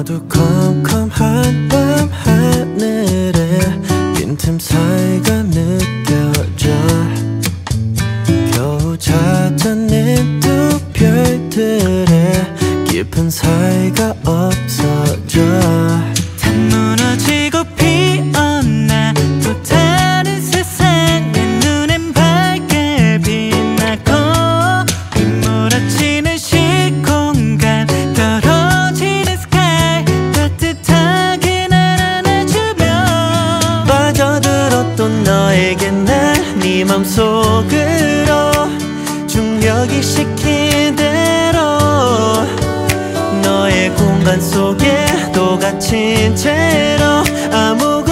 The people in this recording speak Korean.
어두컴컴한 밤 하늘에 빈틈 사이가 느껴져 겨우 찾아낸 두 별들의 깊은 사이가 없어져 다 무너지고 피어나 또 다른 세상 내 눈엔 밝게 빛나고 빗몰아치는 시공간 떨어지는 스카이 따뜻하게 날 안아주며 빠져들었던 너에게 난 네 맘속으로 중력이 시킨 대로 너의 공간 속에 또 갇힌 채로 아무